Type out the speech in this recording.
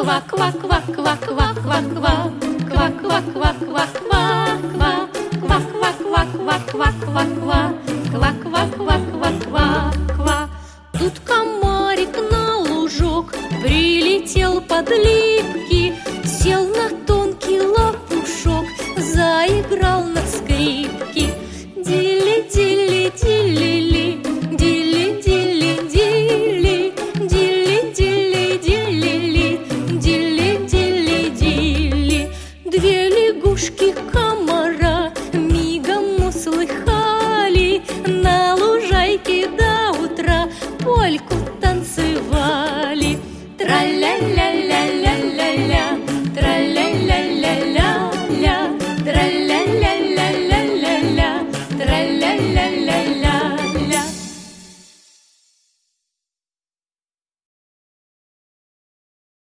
Ква-ква-ква-ква-ква-ква-ква. Ква-ква-ква-ква-ква-ква. Ква-ква-ква-ква-ква-ква. Ква-ква-ква-ква-ква. Тут комарик на лужок прилетел под липки, сел на тонкий лопушок, заиграл на скрипке. Дили-дили-дили-ли, дили-дили-дили, дили-дили-дили-ли, дили-дили-дили. Две лягушки-комара мигом услыхали, на лужайке до утра польку танцевали. Траля